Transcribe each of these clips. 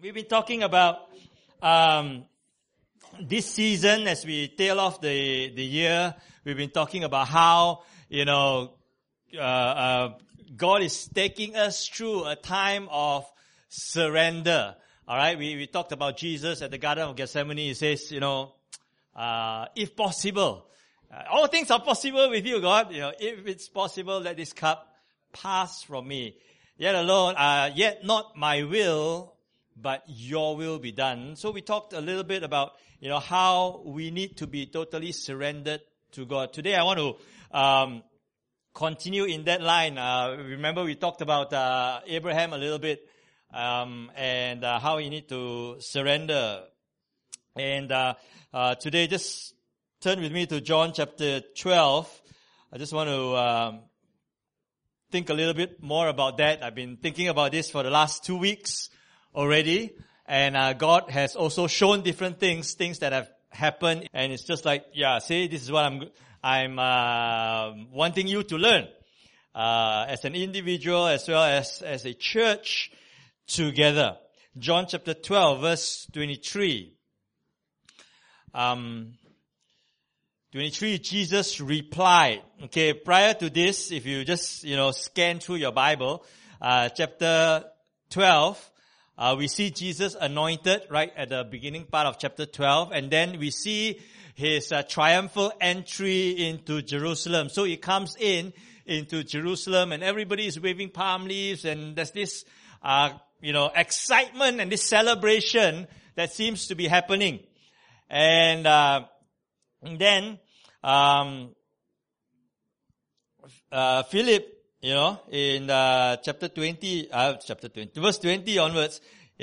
We've been talking about this season as we tail off the year. We've been talking about how, God is taking us through a time of surrender. All right, we talked about Jesus at the Garden of Gethsemane. He says, if possible, all things are possible with you, God. If it's possible, let this cup pass from me. Yet alone, yet not my will, but your will be done. So we talked a little bit about, how we need to be totally surrendered to God. Today I want to continue in that line. Remember we talked about Abraham a little bit, and how he need to surrender. And today, just turn with me to John chapter 12. I just want to think a little bit more about that. I've been thinking about this for the last 2 weeks already, and God has also shown different things that have happened, and it's just like, see, this is what I'm wanting you to learn as an individual as well as a church together. John chapter 12 verse 23. 23, Jesus replied. Okay, prior to this, if you just, scan through your Bible, chapter 12, we see Jesus anointed right at the beginning part of chapter 12, and then we see his triumphal entry into Jerusalem. So he comes into Jerusalem, and everybody is waving palm leaves, and there's this, excitement and this celebration that seems to be happening. And then Philip, in chapter 20, verse 20 onwards,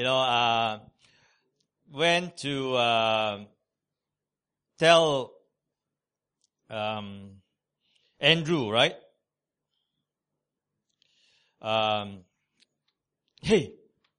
went to tell Andrew, right? Hey,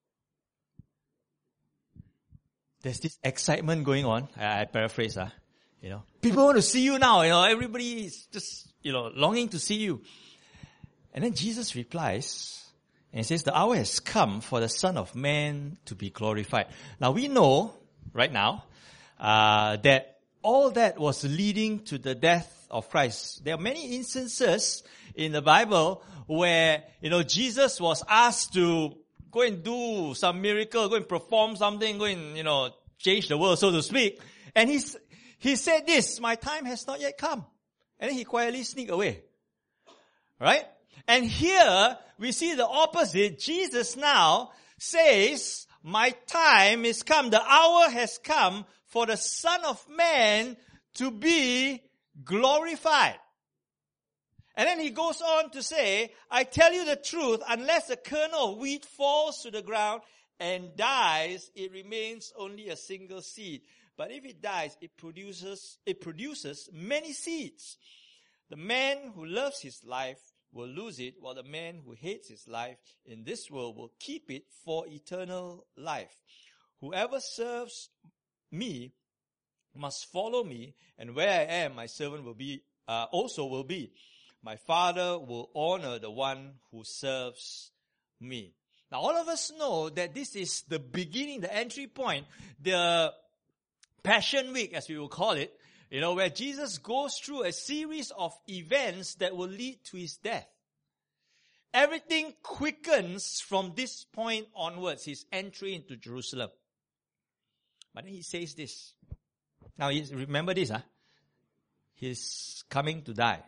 there's this excitement going on. I paraphrase, people want to see you now. Everybody is just, longing to see you. And then Jesus replies and says, the hour has come for the Son of Man to be glorified. Now we know right now that all that was leading to the death of Christ. There are many instances in the Bible where, Jesus was asked to go and do some miracle, go and perform something, go and, change the world, so to speak. And he said this, my time has not yet come. And then he quietly sneaked away. Right? And here, we see the opposite. Jesus now says, my time is come. The hour has come for the Son of Man to be glorified. And then he goes on to say, I tell you the truth, unless a kernel of wheat falls to the ground and dies, it remains only a single seed. But if it dies, it produces many seeds. The man who loves his life will lose it, while the man who hates his life in this world will keep it for eternal life. Whoever serves me must follow me, and where I am, my servant will be, also will be. My Father will honor the one who serves me. Now all of us know that this is the beginning, the entry point, the Passion Week, as we will call it, where Jesus goes through a series of events that will lead to his death. Everything quickens from this point onwards, his entry into Jerusalem. But then he says this. Now, remember this, he's coming to die.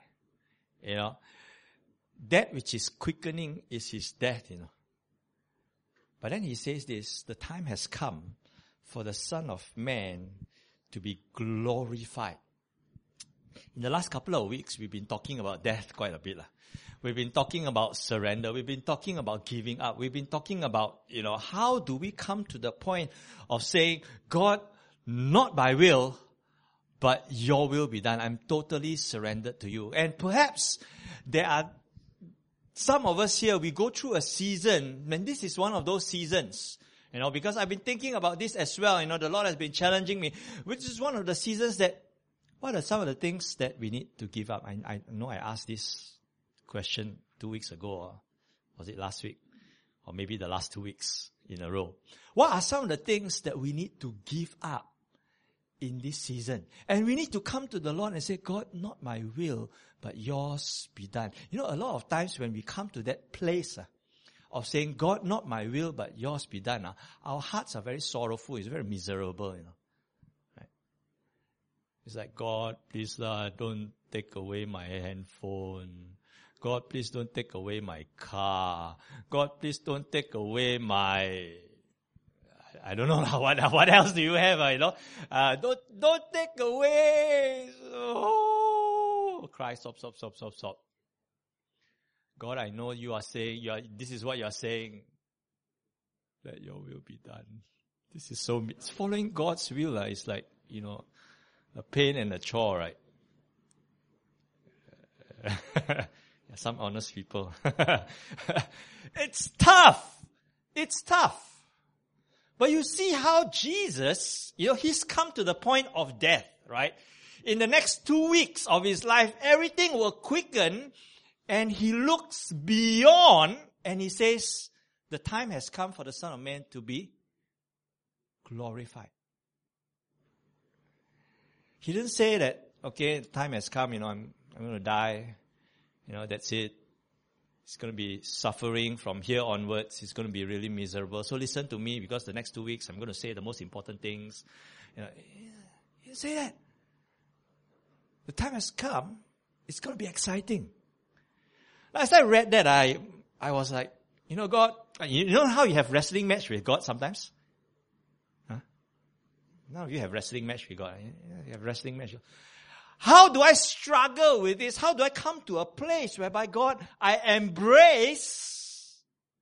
That which is quickening is his death, But then he says this, the time has come for the Son of Man to be glorified. In the last couple of weeks, we've been talking about death quite a bit. We've been talking about surrender. We've been talking about giving up. We've been talking about, how do we come to the point of saying, God, not my will, but your will be done. I'm totally surrendered to you. And perhaps there are some of us here, we go through a season, and this is one of those seasons. Because I've been thinking about this as well. The Lord has been challenging me, which is one of the seasons that, what are some of the things that we need to give up? I know I asked this question 2 weeks ago, or was it last week? Or maybe the last 2 weeks. in a row. What are some of the things that we need to give up in this season? And we need to come to the Lord and say, God, not my will, but yours be done. You know, a lot of times when we come to that place of saying, God, not my will, but yours be done, our hearts are very sorrowful. It's very miserable, you know. Right? It's like, God, please don't take away my handphone. God, please don't take away my car. God, please don't take away my... I don't know what else do you have, you know? Don't take away. Oh, cry, stop. God, I know you are saying, this is what you are saying. Let your will be done. This is so, it's following God's will. It's like, you know, a pain and a chore, right? Some honest people. It's tough. But you see how Jesus, you know, he's come to the point of death, right? In the next 2 weeks of his life, everything will quicken, and he looks beyond and he says, the time has come for the Son of Man to be glorified. He didn't say that, okay, the time has come, you know, I'm going to die. You know, that's it. It's going to be suffering from here onwards. It's going to be really miserable. So listen to me, because the next 2 weeks I'm going to say the most important things. You know, he didn't say that. The time has come. It's going to be exciting. As I read that, I was like, you know, God, you know how you have wrestling match with God sometimes? Huh? Now you have wrestling match with God. You have wrestling match. How do I struggle with this? How do I come to a place whereby, God, I embrace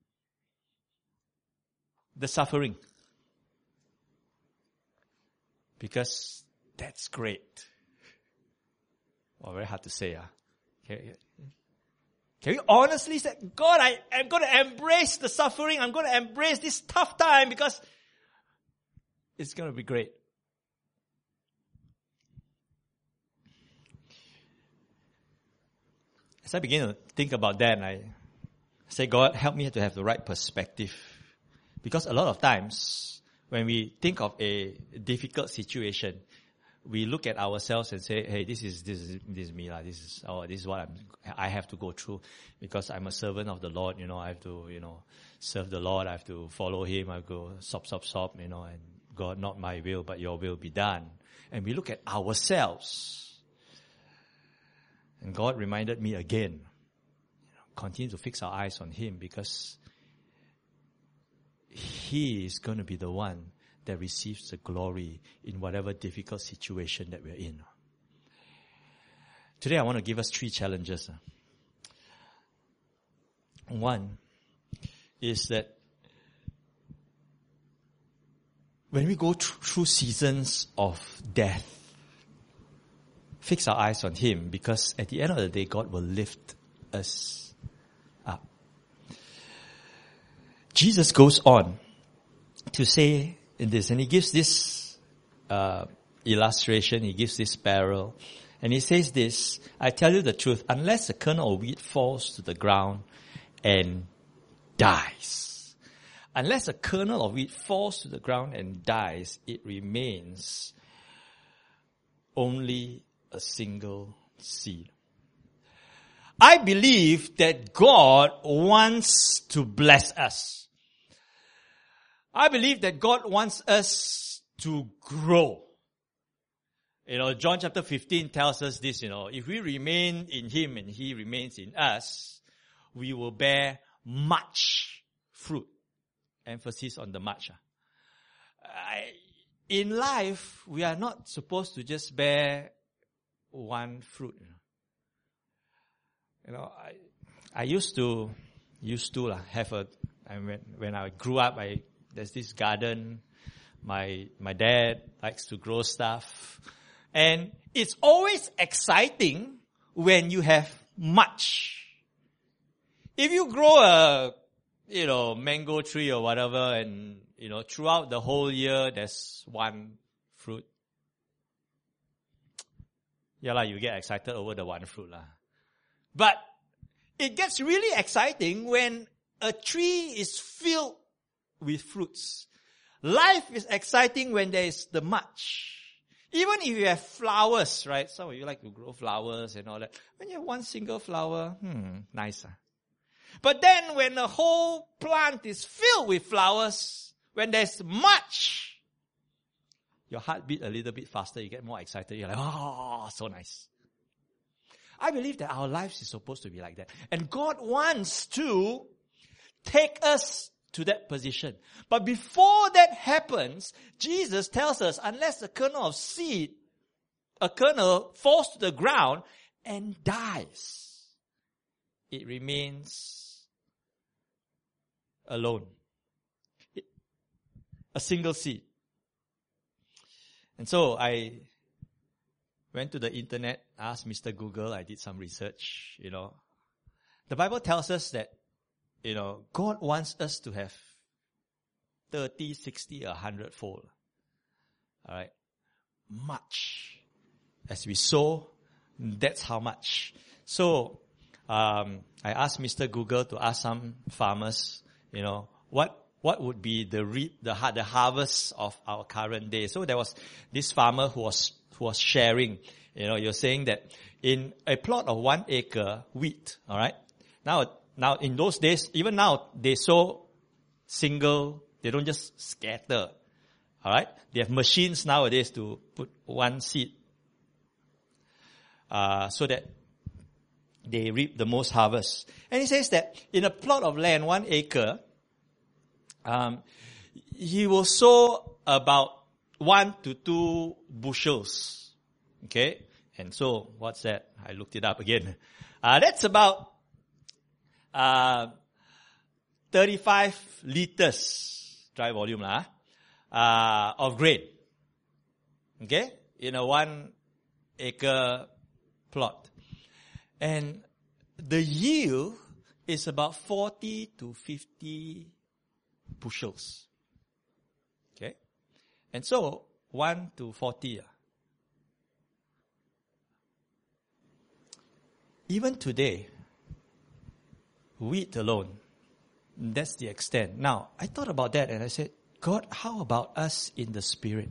the suffering? Because that's great. Well, very hard to say. Can you honestly say, God, I am going to embrace the suffering. I'm going to embrace this tough time because it's going to be great. As I begin to think about that, I say, God, help me to have the right perspective. Because a lot of times, when we think of a difficult situation, we look at ourselves and say, hey, this is me. This is what I have to go through. Because I'm a servant of the Lord, you know, I have to, you know, serve the Lord. I have to follow Him. I have to stop, you know, and God, not my will, but your will be done. And we look at ourselves. And God reminded me again, you know, continue to fix our eyes on Him, because He is going to be the one that receives the glory in whatever difficult situation that we're in. Today I want to give us 3 challenges. One is that when we go through seasons of death, fix our eyes on Him, because at the end of the day, God will lift us up. Jesus goes on to say in this, and He gives this illustration, He gives this parable, and He says this, I tell you the truth, unless a kernel of wheat falls to the ground and dies, unless a kernel of wheat falls to the ground and dies, it remains only a single seed. I believe that God wants to bless us. I believe that God wants us to grow. You know, John chapter 15 tells us this, you know, if we remain in Him and He remains in us, we will bear much fruit. Emphasis on the much. In life, we are not supposed to just bear one fruit. You know, I used to have when I grew up, there's this garden. My dad likes to grow stuff, and it's always exciting when you have much. If you grow a mango tree or whatever, and throughout the whole year there's one fruit, you get excited over the one fruit lah. But it gets really exciting when a tree is filled with fruits. Life is exciting when there is the much. Even if you have flowers, right? Some of you like to grow flowers and all that. When you have one single flower, nice. But then when the whole plant is filled with flowers, when there's much, your heart beat a little bit faster. You get more excited. You're like, oh, so nice. I believe that our lives is supposed to be like that. And God wants to take us to that position. But before that happens, Jesus tells us, unless a kernel of seed, a kernel falls to the ground and dies, it remains alone. A single seed. And so I went to the internet, asked Mr. Google, I did some research, The Bible tells us that, God wants us to have 30, 60, 100-fold. Alright? Much. As we sow, that's how much. So, I asked Mr. Google to ask some farmers, what would be the harvest of our current day. So there was this farmer who was sharing, you're saying that in a plot of 1 acre wheat, alright? Now in those days, even now, they sow single, they don't just scatter. Alright? They have machines nowadays to put one seed, so that they reap the most harvest. And he says that in a plot of land, 1 acre, he will sow about 1 to 2 bushels. Okay? And so, what's that? I looked it up again. That's about 35 liters, dry volume of grain. Okay? In a 1 acre plot. And the yield is about 40 to 50 bushels. Okay? And so, 1 to 40. Even today, wheat alone, that's the extent. Now, I thought about that and I said, God, how about us in the Spirit?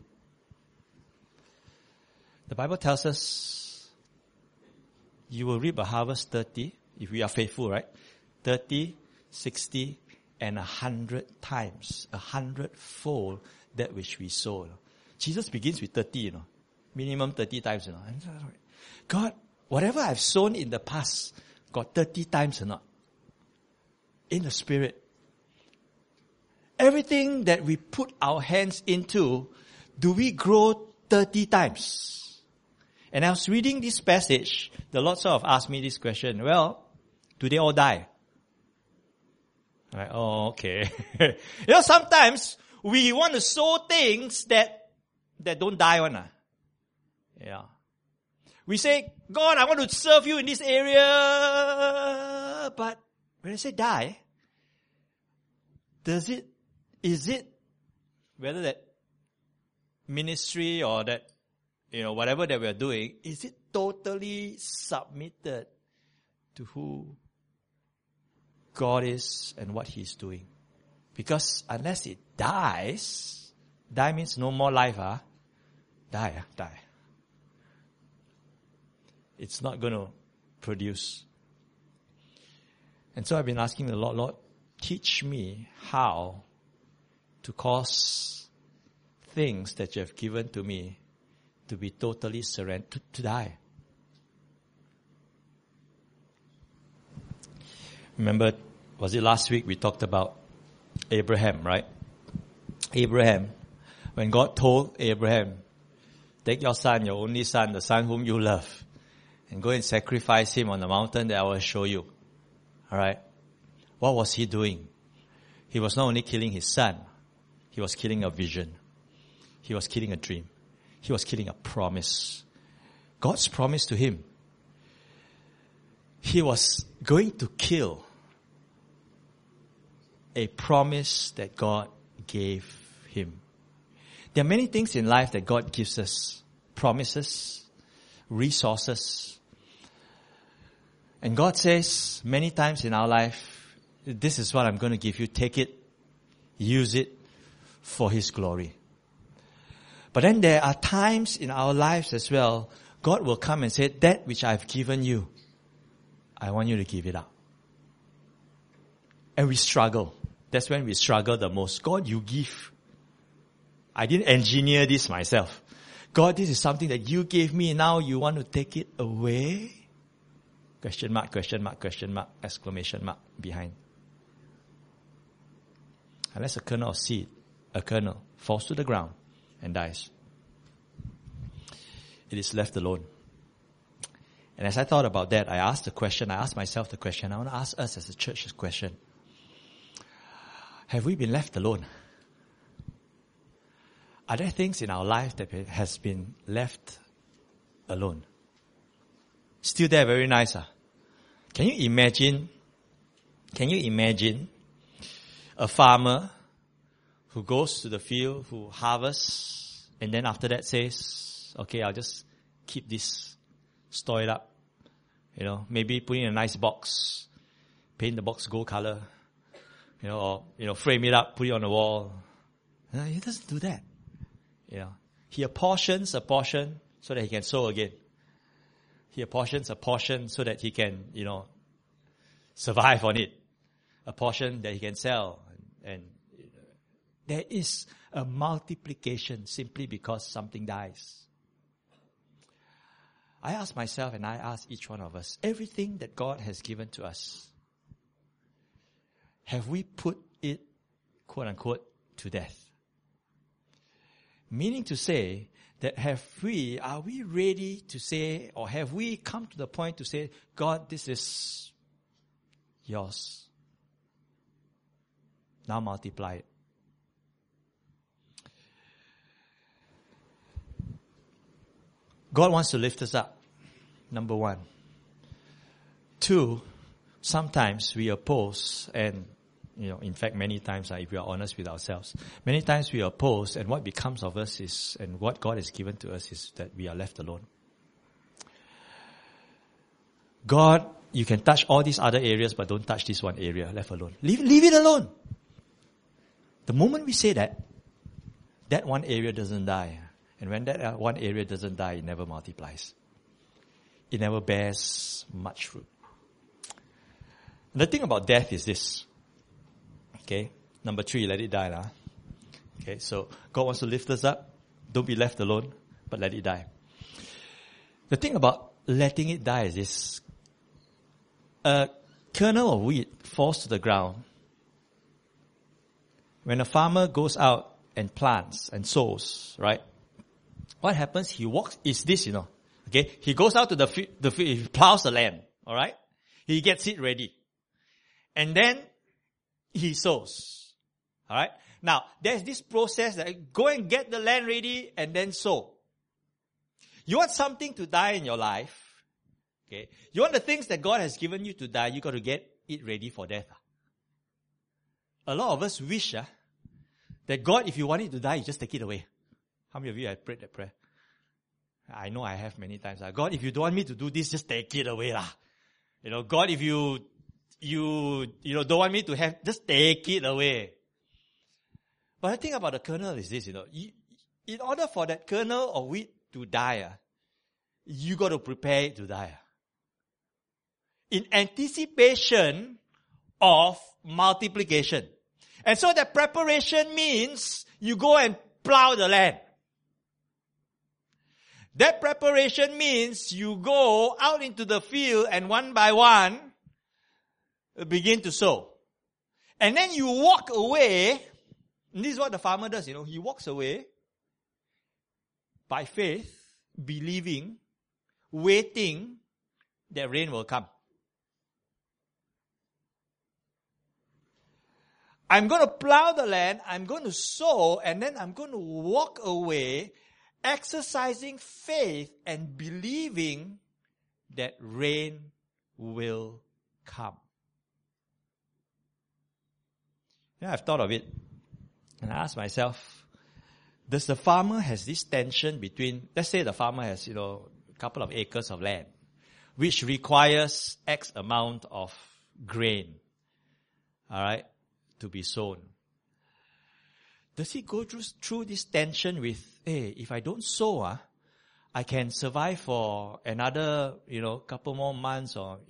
The Bible tells us, you will reap a harvest 30, if we are faithful, right? 30, 60, and 100 times, 100-fold that which we sow. Jesus begins with 30, minimum 30 times, And God, whatever I've sown in the past, got 30 times or not? In the Spirit. Everything that we put our hands into, do we grow 30 times? And I was reading this passage, the Lord sort of asked me this question, well, do they all die? I'm like, oh, okay. Sometimes we want to sow things that don't die one. Yeah. We say, God, I want to serve you in this area, but when I say die, is it, whether that ministry or that, whatever that we are doing, is it totally submitted to who God is and what He's doing? Because unless it dies, die means no more life, die. It's not going to produce. And so I've been asking the Lord, teach me how to cause things that you have given to me to be totally surrendered, to die. Remember, was it last week we talked about Abraham, right? Abraham, when God told Abraham, take your son, your only son, the son whom you love, and go and sacrifice him on the mountain that I will show you. Alright? What was he doing? He was not only killing his son, he was killing a vision. He was killing a dream. He was killing a promise. God's promise to him. He was going to kill a promise that God gave him. There are many things in life that God gives us. Promises, resources. And God says many times in our life, this is what I'm going to give you. Take it. use it for His glory. But then there are times in our lives as well, God will come and say, that which I've given you, I want you to give it up. And we struggle. That's when we struggle the most. God, you give. I didn't engineer this myself. God, this is something that you gave me. Now you want to take it away? Question mark, question mark, question mark, exclamation mark behind. Unless a kernel of seed, a kernel, falls to the ground and dies, it is left alone. And as I thought about that, I asked myself the question, I want to ask us as a church this question. Have we been left alone? Are there things in our life that has been left alone? Still there, very nice. Can you imagine a farmer who goes to the field, who harvests, and then after that says, okay, I'll just keep this, store it up. Maybe put it in a nice box, paint the box gold color, or frame it up, put it on the wall. He doesn't do that. He apportions a portion so that he can sow again. He apportions a portion so that he can, survive on it. A portion that he can sell. And there is a multiplication simply because something dies. I ask myself and I ask each one of us, everything that God has given to us, have we put it, quote unquote, to death? Meaning to say that are we ready to say, or have we come to the point to say, God, this is yours. Now multiply it. God wants to lift us up. Number one. Two, sometimes we oppose and, in fact, many times, if we are honest with ourselves, many times we oppose, and what becomes of us is, and what God has given to us is that we are left alone. God, you can touch all these other areas, but don't touch this one area, left alone. Leave it alone. The moment we say that, that one area doesn't die. And when that one area doesn't die, it never multiplies. It never bears much fruit. The thing about death is this. Okay, number 3, let it die. Okay, so God wants to lift us up. Don't be left alone, but let it die. The thing about letting it die is this. A kernel of wheat falls to the ground. When a farmer goes out and plants and sows, right? What happens? He walks, is this, okay? He goes out to the field, he plows the land, alright? He gets it ready. And then he sows. Alright? Now, there's this process that go and get the land ready and then sow. You want something to die in your life, okay? You want the things that God has given you to die, you got to get it ready for death. A lot of us wish that God, if you want it to die, you just take it away. How many of you have prayed that prayer? I know I have many times. God, if you don't want me to do this, just take it away. God, if you don't want me to have, just take it away. But the thing about the kernel is this, in order for that kernel of wheat to die, you got to prepare it to die. In anticipation of multiplication. And so that preparation means you go and plow the land. That preparation means you go out into the field and one by one begin to sow. And then you walk away. And this is what the farmer does, He walks away by faith, believing, waiting that rain will come. I'm going to plow the land, I'm going to sow, and then I'm going to walk away exercising faith and believing that rain will come. I've thought of it, and I asked myself, does the farmer has this tension between, let's say the farmer has, a couple of acres of land, which requires X amount of grain, alright, to be sown. does he go through this tension with, hey, if I don't sow, I can survive for another, couple more months or,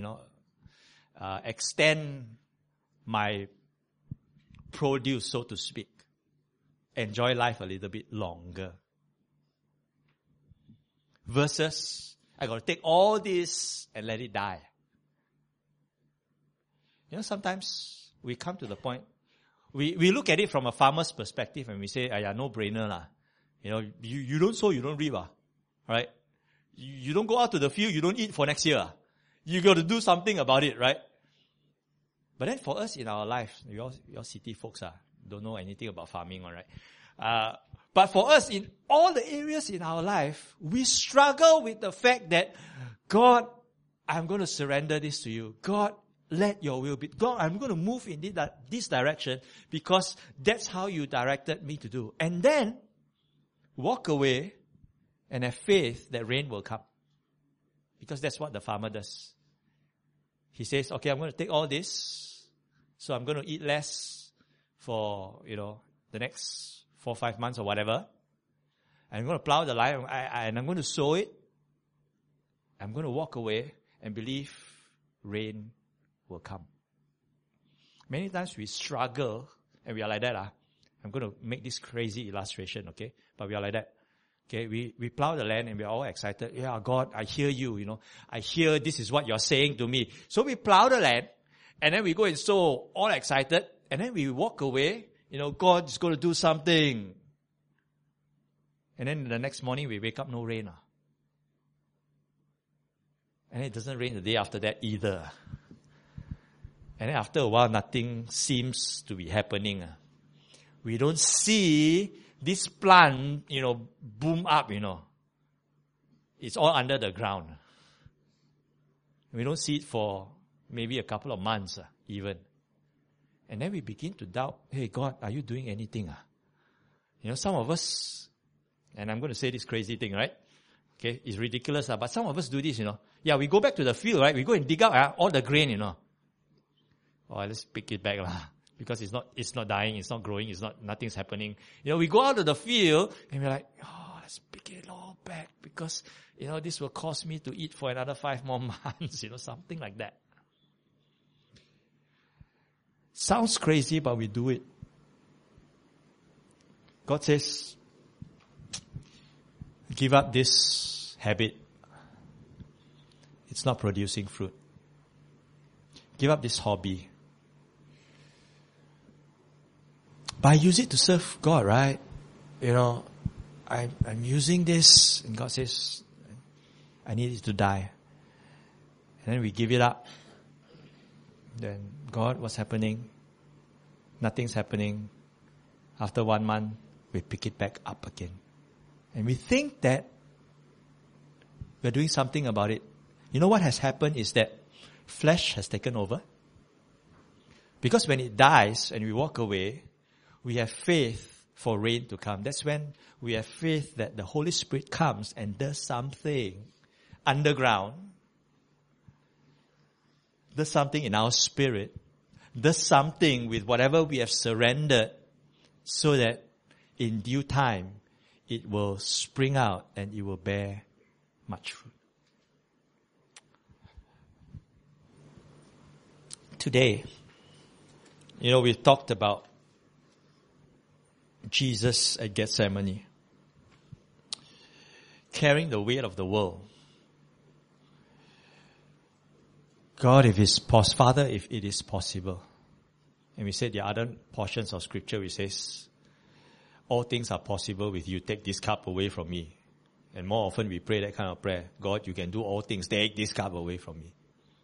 extend my produce, so to speak. Enjoy life a little bit longer. Versus, I got to take all this and let it die. Sometimes we come to the point, we look at it from a farmer's perspective and we say, no brainer lah. You don't sow, you don't reap. Right? You don't go out to the field, you don't eat for next year. You got to do something about it, right? But then for us in our life, you all city folks don't know anything about farming, all right? But for us in all the areas in our life, we struggle with the fact that, God, I'm going to surrender this to you. God, let your will be. God, I'm going to move in this direction because that's how you directed me to do. And then walk away and have faith that rain will come. Because that's what the farmer does. He says, okay, I'm going to take all this, so I'm going to eat less for, the next 4 or 5 months or whatever. I'm going to plow the land and I'm going to sow it. I'm going to walk away and believe rain will come. Many times we struggle and we are like that. I'm going to make this crazy illustration, okay? But we are like that. Okay, we plow the land and we're all excited. Yeah, God, I hear you, I hear this is what you're saying to me. So we plow the land and then we go and sow, all excited. And then we walk away, God's going to do something. And then the next morning we wake up, no rain. And it doesn't rain the day after that either. And then after a while, nothing seems to be happening. We don't see this plant, boom up, It's all under the ground. We don't see it for maybe a couple of months, even. And then we begin to doubt, hey, God, are you doing anything? Some of us, and I'm going to say this crazy thing, right? Okay, it's ridiculous, but some of us do this, Yeah, we go back to the field, right? We go and dig up all the grain, Oh, let's pick it back, because it's not dying, it's not growing, nothing's happening. We go out of the field and we're like, let's pick it all back because, this will cause me to eat for another 5 more months, something like that. Sounds crazy, but we do it. God says, give up this habit. It's not producing fruit. Give up this hobby. But I use it to serve God, right? I'm using this, and God says, I need it to die. And then we give it up. Then, God, what's happening? Nothing's happening. After 1 month, we pick it back up again. And we think that we're doing something about it. What has happened is that flesh has taken over. Because when it dies and we walk away, we have faith for rain to come. That's when we have faith that the Holy Spirit comes and does something underground, does something in our spirit, does something with whatever we have surrendered, so that in due time it will spring out and it will bear much fruit. Today, we've talked about Jesus at Gethsemane, carrying the weight of the world. God, Father, if it is possible. And we said the other portions of scripture, which says, all things are possible with you. Take this cup away from me. And more often we pray that kind of prayer. God, you can do all things. Take this cup away from me.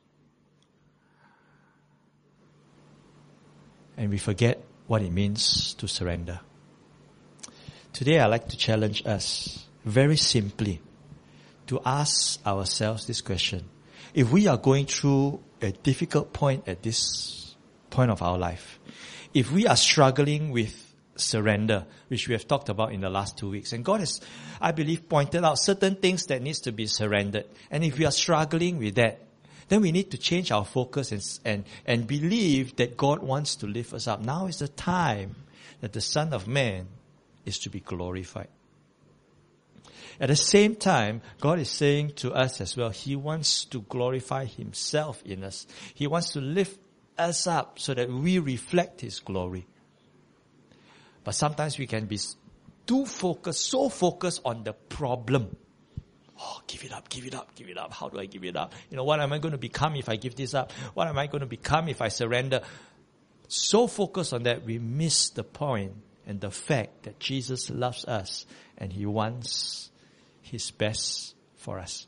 And we forget what it means to surrender. Today I'd like to challenge us very simply to ask ourselves this question. If we are going through a difficult point at this point of our life, if we are struggling with surrender, which we have talked about in the last 2 weeks, and God has, I believe, pointed out certain things that needs to be surrendered. And if we are struggling with that, then we need to change our focus and believe that God wants to lift us up. Now is the time that the Son of Man is to be glorified. At the same time, God is saying to us as well, He wants to glorify Himself in us. He wants to lift us up so that we reflect His glory. But sometimes we can be so focused on the problem. Oh, give it up, give it up, give it up. How do I give it up? What am I going to become if I give this up? What am I going to become if I surrender? So focused on that, we miss the point and the fact that Jesus loves us and He wants His best for us.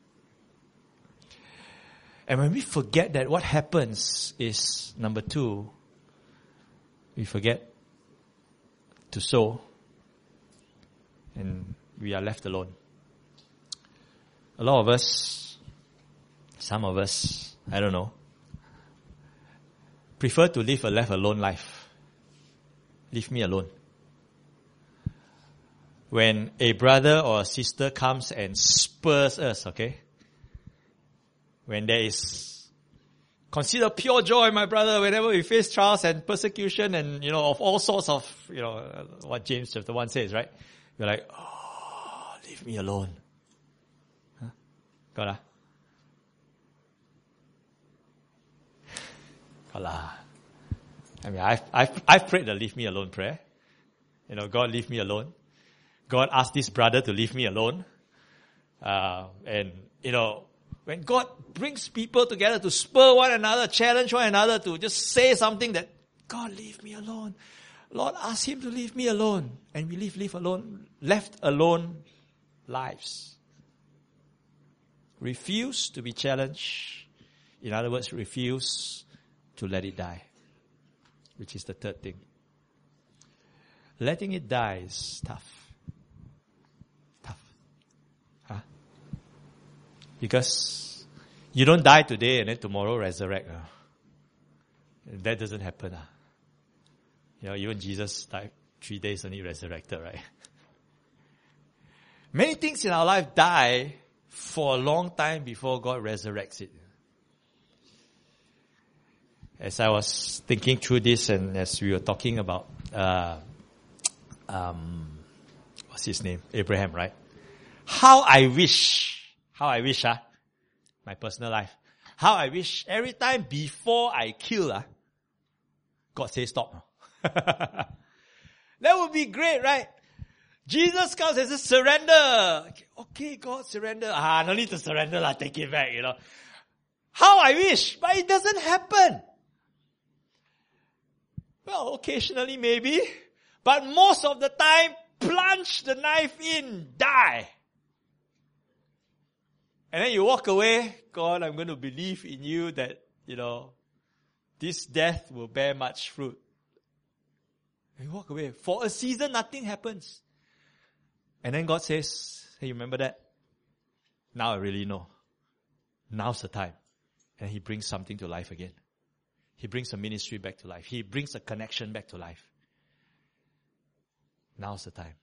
And when we forget that, what happens is, number 2, we forget to sow and we are left alone. A lot of us, some of us, I don't know, prefer to live a left alone life. Leave me alone. When a brother or a sister comes and spurs us, okay? When there is, consider pure joy, my brother, whenever we face trials and persecution and, of all sorts of, what James chapter 1 says, right? You're like, oh, leave me alone. Huh? Got lah? Got lah. I mean, I've prayed the leave me alone prayer. God, leave me alone. God asked this brother to leave me alone. And when God brings people together to spur one another, challenge one another to just say something that, God, leave me alone. Lord, ask Him to leave me alone. And we left alone lives. Refuse to be challenged. In other words, refuse to let it die. Which is the third thing. Letting it die is tough. Because you don't die today and then tomorrow resurrect. That doesn't happen. Even Jesus died 3 days only resurrected, right? Many things in our life die for a long time before God resurrects it. As I was thinking through this and as we were talking about, what's his name? Abraham, right? How I wish, my personal life. How I wish every time before I kill, God says stop. That would be great, right? Jesus comes and says surrender. Okay, God, surrender. No need to surrender, take it back, How I wish, but it doesn't happen. Well, occasionally maybe, but most of the time, plunge the knife in, die. And then you walk away, God, I'm going to believe in you that, this death will bear much fruit. And you walk away. For a season, nothing happens. And then God says, hey, you remember that? Now I really know. Now's the time. And He brings something to life again. He brings a ministry back to life. He brings a connection back to life. Now's the time.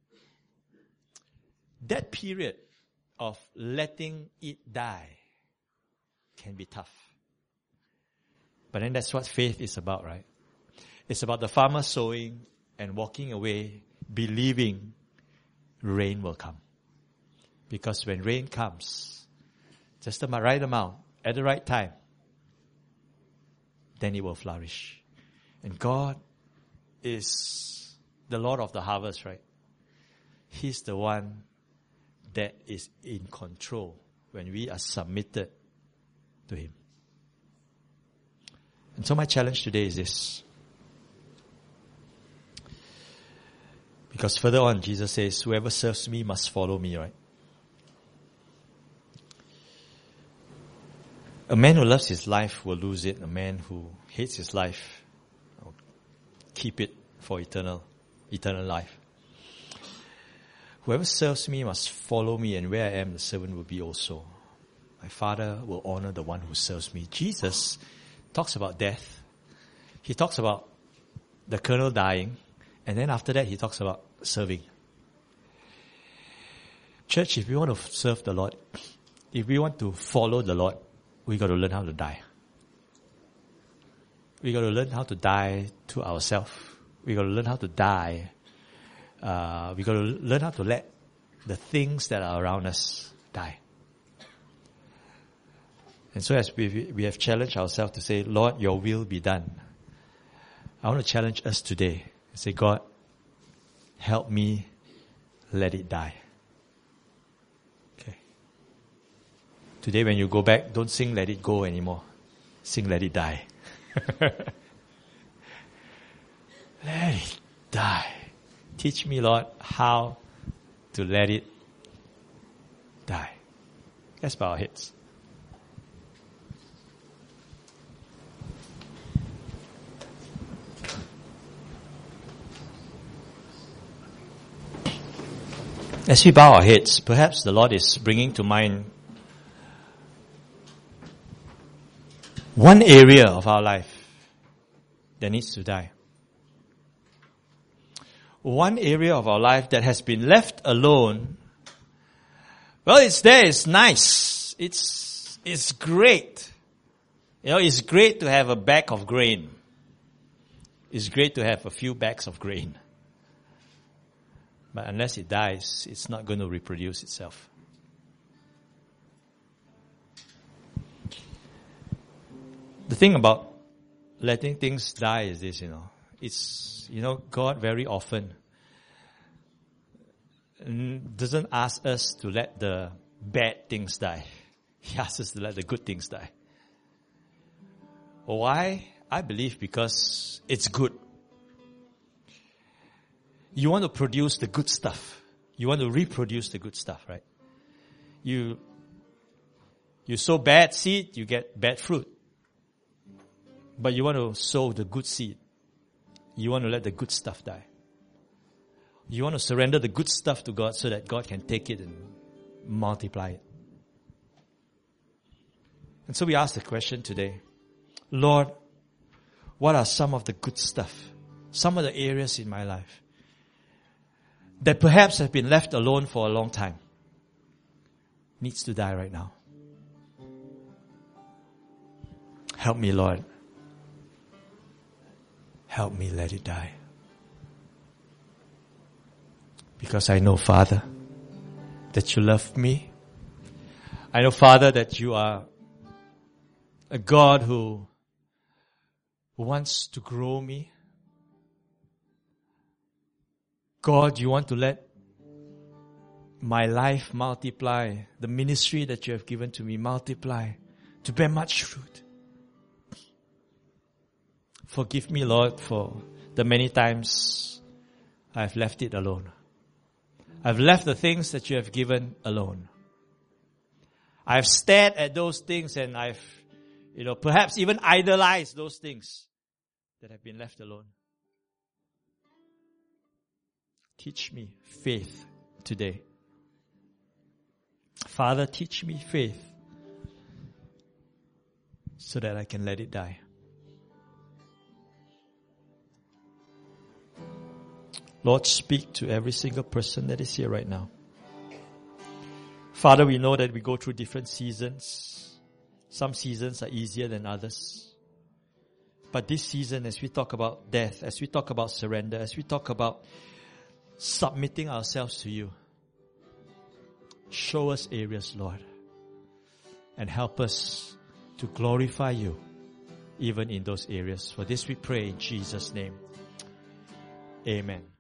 That period of letting it die can be tough. But then that's what faith is about, right? It's about the farmer sowing and walking away, believing rain will come. Because when rain comes, just the right amount, at the right time, then it will flourish. And God is the Lord of the harvest, right? He's the one that is in control when we are submitted to Him. And so my challenge today is this. Because further on, Jesus says, whoever serves me must follow me, right? A man who loves his life will lose it. A man who hates his life will keep it for eternal life. Whoever serves me must follow me, and where I am, the servant will be also. My Father will honor the one who serves me. Jesus talks about death. He talks about the kernel dying, and then after that, He talks about serving. Church, if we want to serve the Lord, if we want to follow the Lord, we got to learn how to die. We got to learn how to die to ourselves. We got to learn how to die. We got to learn how to let the things that are around us die. And so as we have challenged ourselves to say, Lord, your will be done. I want to challenge us today and say, God, help me let it die. Okay. Today when you go back, don't sing Let It Go anymore. Sing Let It Die. Let it die. Teach me, Lord, how to let it die. Let's bow our heads. As we bow our heads, perhaps the Lord is bringing to mind one area of our life that needs to die. One area of our life that has been left alone. Well, it's there, it's nice. It's great. You know, it's great to have a bag of grain. It's great to have a few bags of grain. But unless it dies, it's not going to reproduce itself. The thing about letting things die is this, it's, God very often doesn't ask us to let the bad things die. He asks us to let the good things die. Why? I believe because it's good. You want to produce the good stuff. You want to reproduce the good stuff, right? You sow bad seed, you get bad fruit. But you want to sow the good seed. You want to let the good stuff die. You want to surrender the good stuff to God so that God can take it and multiply it. And so we ask the question today, Lord, what are some of the good stuff? Some of the areas in my life that perhaps have been left alone for a long time, needs to die right now. Help me, Lord. Help me let it die. Because I know, Father, that you love me. I know, Father, that you are a God who wants to grow me. God, you want to let my life multiply, the ministry that you have given to me multiply, to bear much fruit. Forgive me, Lord, for the many times I've left it alone. I've left the things that you have given alone. I've stared at those things and I've, perhaps even idolized those things that have been left alone. Teach me faith today. Father, teach me faith so that I can let it die. Lord, speak to every single person that is here right now. Father, we know that we go through different seasons. Some seasons are easier than others. But this season, as we talk about death, as we talk about surrender, as we talk about submitting ourselves to you, show us areas, Lord, and help us to glorify you even in those areas. For this we pray in Jesus' name. Amen.